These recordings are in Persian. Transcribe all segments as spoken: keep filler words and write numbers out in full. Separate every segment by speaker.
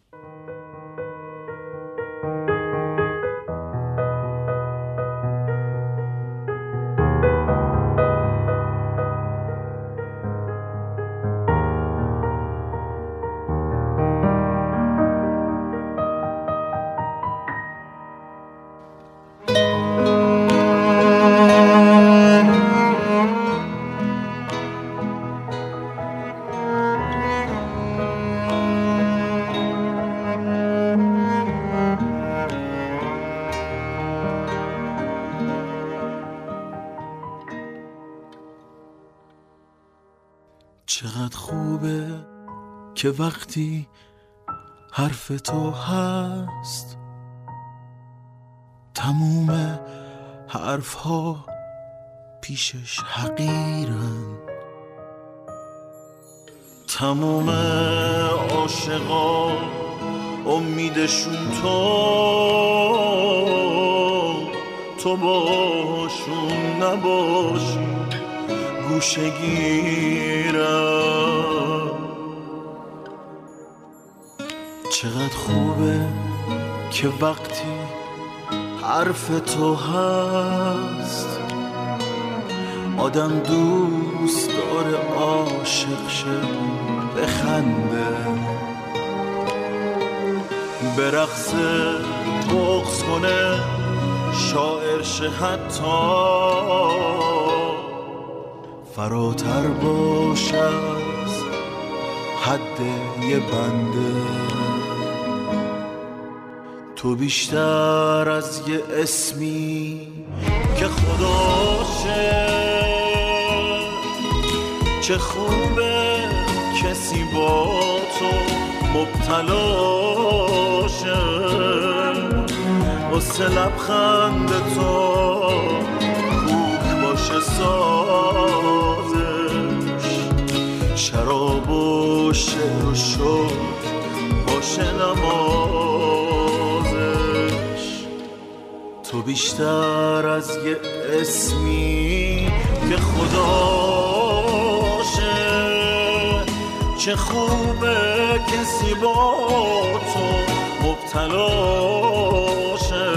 Speaker 1: چقدر خوبه که وقتی حرف تو هست تموم حرف ها پیشش حقیرن. تموم عاشقا امیدشون تو تو باشون نباشی گوشه گیرم. چقدر خوبه که وقتی حرف تو هست آدم دوست داره عاشق شه بخنده برقصه بغض کنه شاعر شه حتی فراتر باشه از حد یه بنده. تو بیشتر از یه اسمی که خداشه چه خوبه کسی با تو مبتلاشه واسه لبخند تو کوک باشه سازش شراب و شعر و شوق باشه نمازش. تو بیشتر از یه اسمی که خداشه چه خوبه کسی با تو مبتلاشه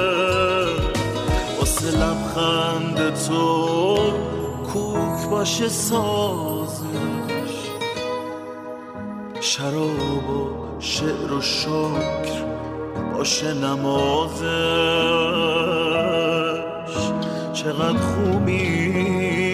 Speaker 1: واسه لبخند تو کوک باشه سازش شراب و شعر و شکر باشه نمازش. چقدر خوبی